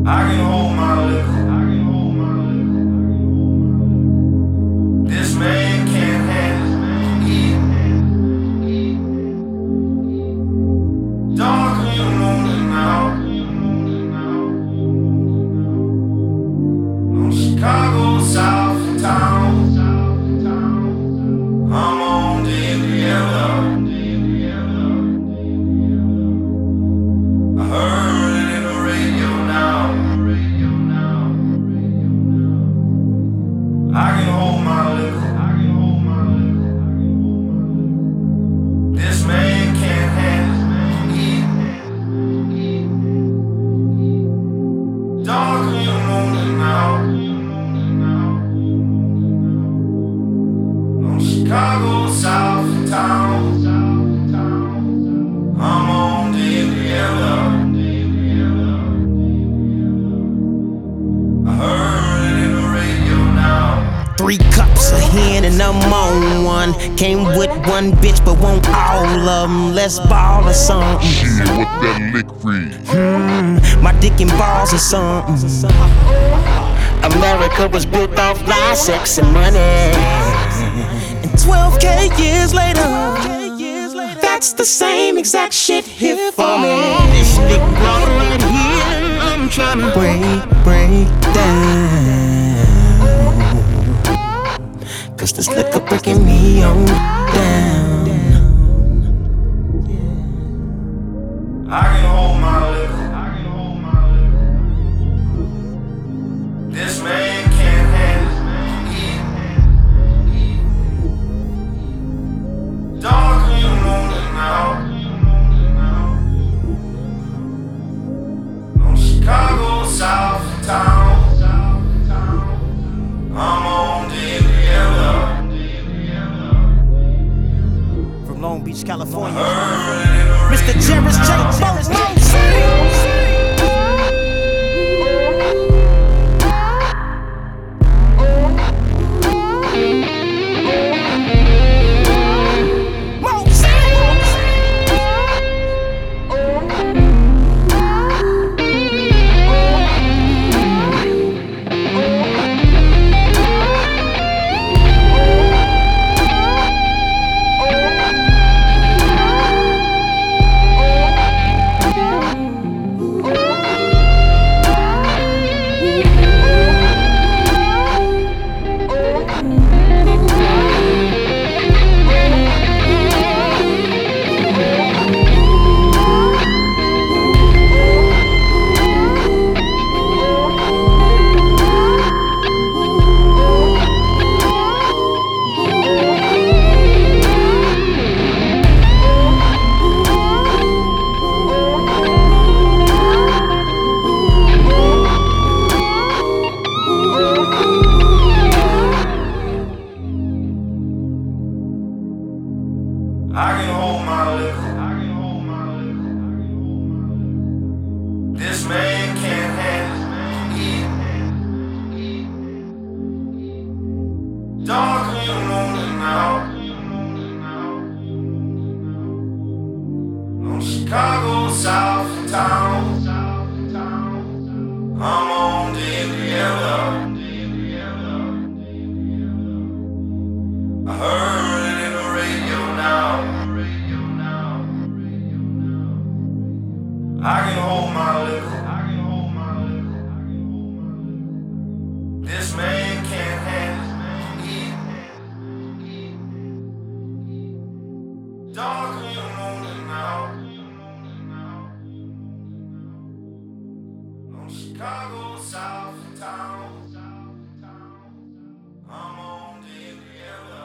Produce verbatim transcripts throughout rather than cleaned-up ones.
I can hold my liquor. This man can't handle it. Dark in the morning now. On Chicago South Town. I'm on Gabriella. I heard it in the radio now. I can hold my liquor. This man can't handle it. Dark in the morning now. On Chicago South Town. I'm on Gabriella. I heard it in the radio now. Three cups of hen and I'm on one. Came with one bitch but want all of them. Let's ball or something. Shit, what that lick read? Hmm, my dick and balls or something. America was built off lies, sex and money. And twelve K years later, that's the same exact shit here for me. This nigga right here, I'm tryna break, break down. Cause this liquor breaking me on down. I can hold my liquor. This man can't handle it. Dark in the morning now. On Chicago South Town. I'm on Gabriella. From Long Beach, California, Heard it in the Mister radio Jerris J. now. Bones. I can hold my liquor. This man can't handle it. Dark in the morning now. On Chicago South Town. I'm on Gabriella. I heard it in the radio now. I can hold my liquor. This man can't handle it. Dark in the morning now. On Chicago South Town. I'm on Gabriella.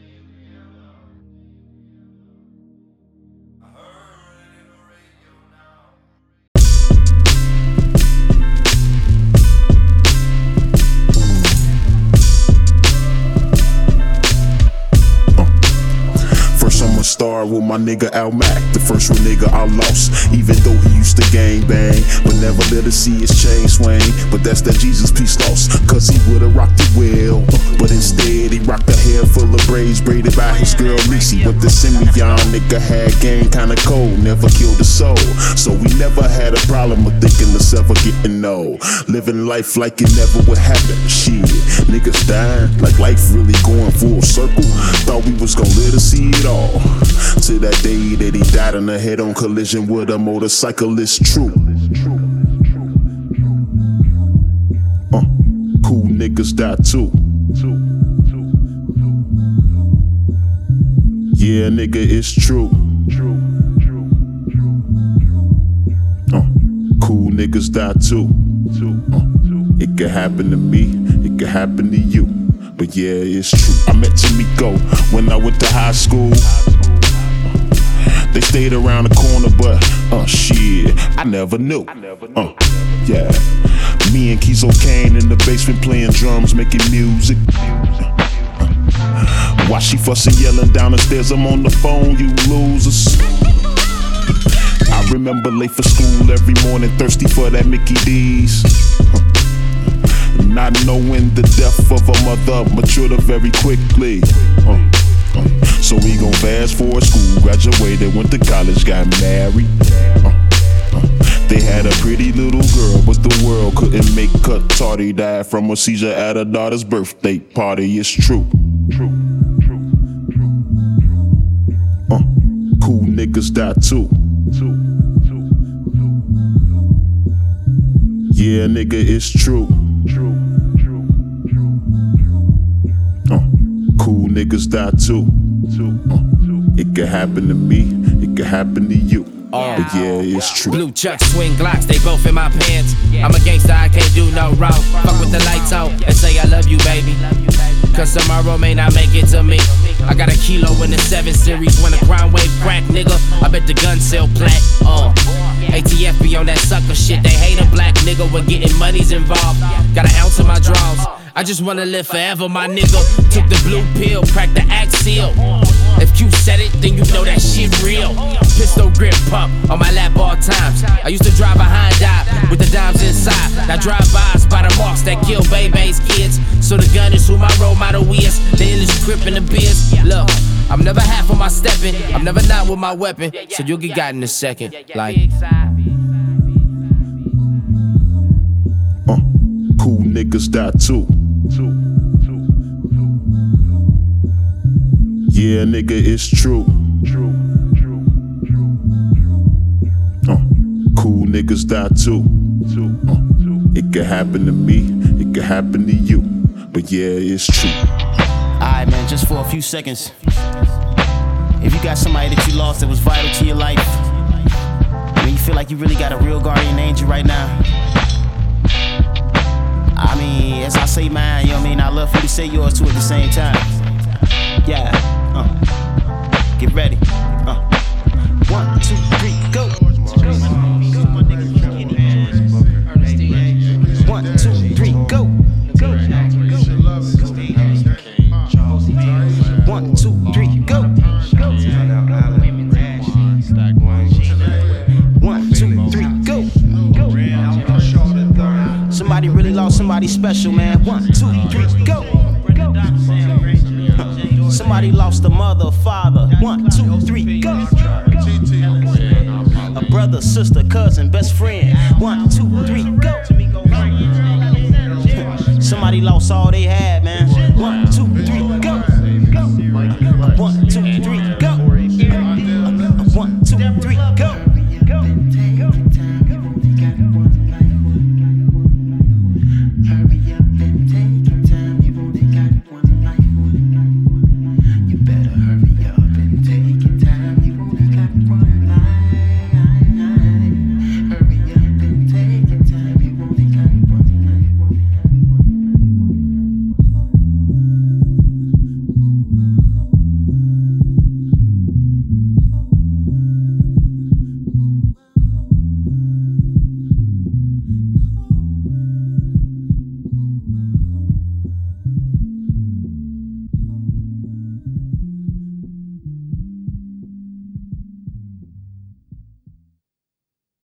I heard it in the radio now. First I'ma start with my nigga Al Mac, the first real nigga I lost. Even though he used to gang bang, but never let us see his chain swing. But that's that Jesus piece lost, cause he would've rocked it well. But instead he rocked a hair full of braids braided by his girl Lisi. With the semi young nigga had game kinda cold, never killed a soul. So So we never had a problem with thinking us ever getting old. Living life like it never would happen. Shit, niggas dying, like life really going full circle. Thought we was gonna live to see it all. To that day that he died in a head-on collision with a motorcyclist. True. Uh, cool niggas die too. Yeah, nigga, it's true. Uh, cool niggas die too. Uh, it could happen to me, it could happen to you. But yeah, it's true. I met Tamiko when I went to high school. Uh, they stayed around the corner, but uh, shit, I never knew. Uh, yeah, me and Kizo Kane in the basement playing drums, making music. While she fussing, yelling down the stairs, I'm on the phone, you losers. I remember late for school every morning, thirsty for that Mickey D's. Not knowing the death of a mother matured her very quickly. Uh, uh, so we gon' fast forward school, graduated, went to college, got married. Uh, uh, they had a pretty little girl, but the world couldn't make cut. Tardy died from a seizure at her daughter's birthday party. It's true. True. Uh, cool niggas die too. Yeah, nigga, it's true. Uh, cool niggas die too. Uh, it could happen to me, it could happen to you. Uh, but yeah, it's true. Blue Chuck, swing Glocks, they both in my pants. I'm a gangster, I can't do no wrong. Fuck with the lights out and say I love you, baby. Cause tomorrow may not make it to me. I got a kilo in the seven series when a crime wave crack, nigga. I bet the gun sell plat. Uh, A T F be on that sucker shit. They hate a black nigga when getting money's involved. Got an ounce of my draws. I just wanna live forever, my nigga. Took the blue pill, cracked the axe seal. If Q said it, then you know that shit real. Pistol grip pump on my lap all times. I used to drive a Honda with the dimes inside. Now drive-bys by the marks that kill babies, kids. So the gun is who my role model is. The illest grip in the biz. Look, I'm never half on my stepping. I'm never not with my weapon. So you'll get got in a second. Like. Uh, cool niggas die too. Yeah, nigga, it's true. Uh, cool niggas die too. Uh, it could happen to me, it could happen to you. But yeah, it's true. Alright, man, just for a few seconds. If you got somebody that you lost that was vital to your life, I mean, you feel like you really got a real guardian angel right now. I mean, as I say mine, you know what I mean? I love for you to say yours too at the same time. Yeah, uh, get ready. Uh, one, two, three, go. One, two, three, go. One, two, three, go. One, two, three, go. Somebody really lost somebody special, man. One, two, three, go. Somebody lost a mother, father. One, two, three, go. A brother, sister, cousin, best friend. One, two, three, go. Somebody lost all they had, man. One,